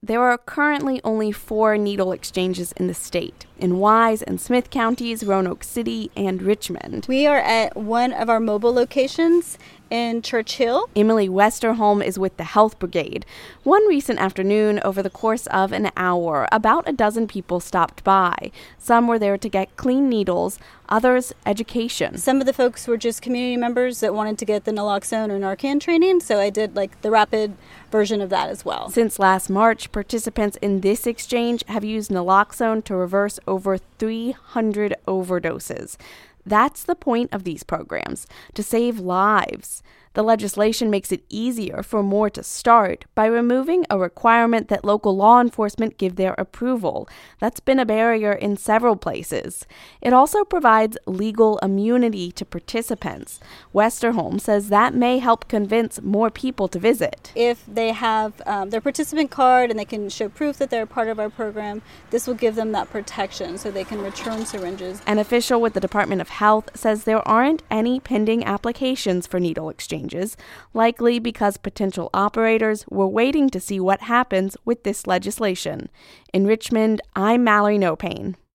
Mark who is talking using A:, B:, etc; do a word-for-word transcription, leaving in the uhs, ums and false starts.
A: There are currently only four needle exchanges in the state, in Wise and Smith counties, Roanoke City, and Richmond.
B: We are at one of our mobile locations in Churchill.
A: Emily Westerholm is with the Health Brigade. One recent afternoon, over the course of an hour, about a dozen people stopped by. Some were there to get clean needles, others education.
B: Some of the folks were just community members that wanted to get the naloxone or Narcan training, so I did like the rapid version of that as well.
A: Since last March, participants in this exchange have used naloxone to reverse over three hundred overdoses. That's the point of these programs, to save lives. The legislation makes it easier for more to start by removing a requirement that local law enforcement give their approval. That's been a barrier in several places. It also provides legal immunity to participants. Westerholm says that may help convince more people to visit.
B: If they have um, their participant card and they can show proof that they're a part of our program, this will give them that protection so they can return syringes.
A: An official with the Department of Health says there aren't any pending applications for needle exchanges, likely because potential operators were waiting to see what happens with this legislation. In Richmond, I'm Mallory Nopane.